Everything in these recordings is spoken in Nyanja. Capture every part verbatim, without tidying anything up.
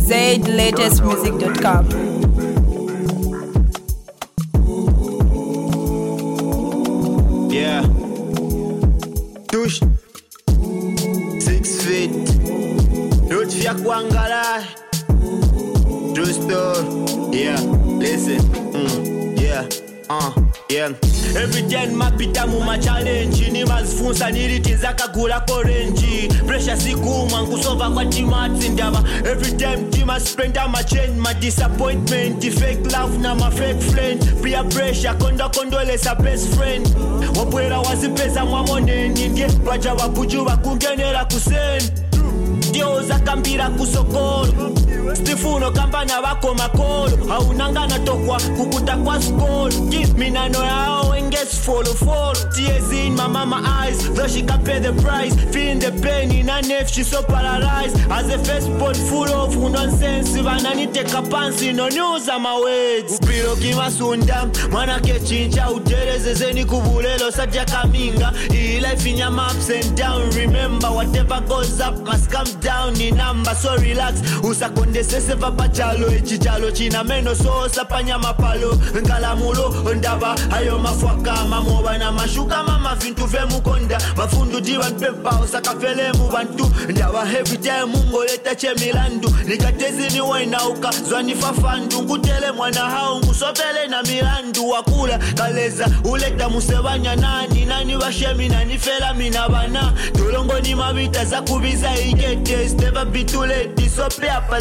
zaid latest music dot com. Yeah. Touche. Six feet. Don't fear Kwangala. True story. Yeah. Listen. Mm. Yeah. Uh. Yeah. Every day mapita mu ma challenge ni mazifunsa nilitiza kagula korenji pressure sikuma nkusova kwa timati ndaba every time tima spend my change my disappointment fake love na my fake friend peer pressure konda kondolesa best friend wabwera wazipeza mwamoneni nge baja wabuju bakungenera kuseni dio zakambira kusokolo Stifuno kampana wako makolo haunangana tokwa kukuta kwa skolo give me nano yao engage follow follow tears in my mama eyes though she can pay the price feeling the pain in her neck she's so paralyzed as a face pot full of nonsense vanani take a pansi no news on my words upiro kimasunda mwana kechincha utereze zeni kubulelo saja kaminga i life in your ups and down remember whatever goes up must come down in number so relax usakonde sese papa chalo echichalo china meno so sapanya mapalo ngalamulo ndaba ayo mafwaka mamoba na mashuka mama vintu vemukonda mafundu diwan pepa usakafele mu bantu ndaba every time mungo leta chemilandu nikatezi ni wainauka zwani fafandu ngutele mwana hao ngusopele na milandu wakula kaleza uleta musebanya nani nani washemi nani fela mina bana tolongo ni mabita za kubiza igete never be too late so papa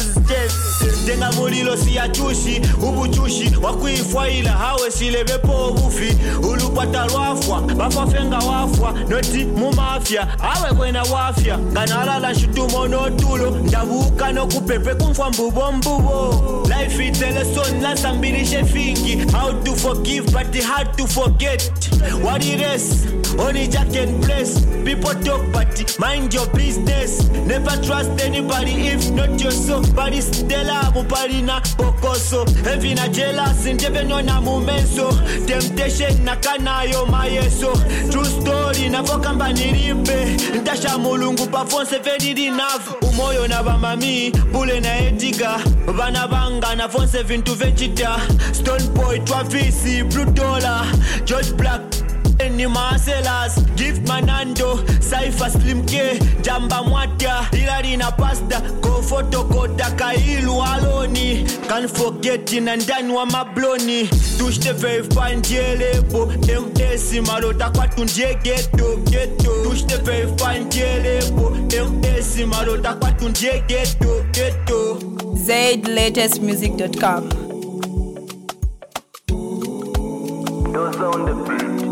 Tenga mulilo siya chushi ubuchushi wakuifwaila hawe silebepo ubufi ulupata lwafwa bafafenga wafwa noti mumafya hawe kwena wafya ganalala shutumo notulo ndabuka no kupepe kumfwa mbubo mbubo life is a lesson lansambilishe fingi how to forgive but it's hard to forget what it is only Jack can bless people talk but mind your business never trust anybody if not yourself but it's Stella Muparina Pocoso Heavy na jealous Independent na mumenso Temptation na kanayo mayeso True story na fokamba nirimbe Ntasha mulungu pafonse fedidi nav Umoyo na bamami Bule na ediga Bana banga na fonse vintu vechita Stone Boy Twafisi Blue Dollar George Black Any Marcellas, Gift Manando, Cypher Slim K, Jamba Mwata, Hilary na Pasta, Go Photo Kota Kailu Aloni, Can't forget in and done wa mabloni, Touche the very fine jelebo, M S Marota Kwatunje Ghetto, Ghetto, Touche the very fine jelebo, M S Marota Kwatunje Ghetto, Ghetto. zaid latest music dot com. Those on the bridge.